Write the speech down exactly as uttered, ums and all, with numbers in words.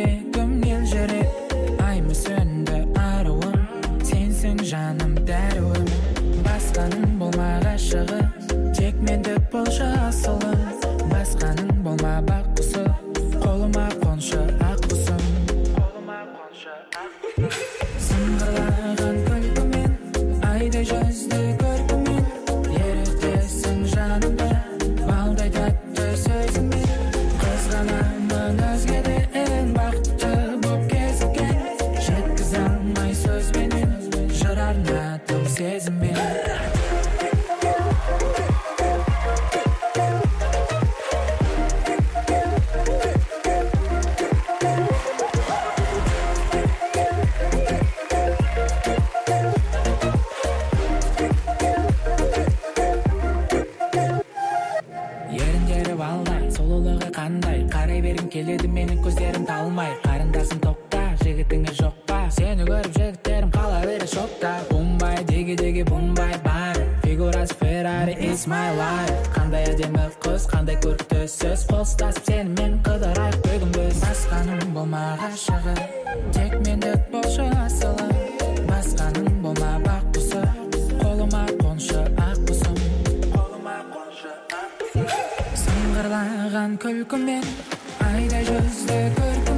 жүрегім елжіреп аймы сөнді аруым сенсің жаным дәруім басқаның болма ғашығы тек мендік болшы асылым басқаның болма бақ құсы қолыма қоншы ақ құсым сыңғырлаған күлкімен айдай жүзді көркімен ерітесің жанымды балдай тәтті сөзіңмен қызғанамын өзгеден бақытты боп кезіккен жеткізе алмай сөзбенен жыр арнадым сезіммен қандай қарай бергім келеді менің көздерім талмай қарындасым тоқта жігітіңе жоқ па сені көріп жігіттерім қала бере шокта бумбай деге деге бумбай бар фигурасы Ferrari is my life қандай әдемі қыз қандай көрікті сөз қол ұстасып сенімен қыдырайық бүгін біз басқаның болма ғашығы тек мендік болшы асылы басқаның болма бақ құсы қолыма қоншы ақ құсым сыңғырлаған күлкімен айдай жүзді көркімен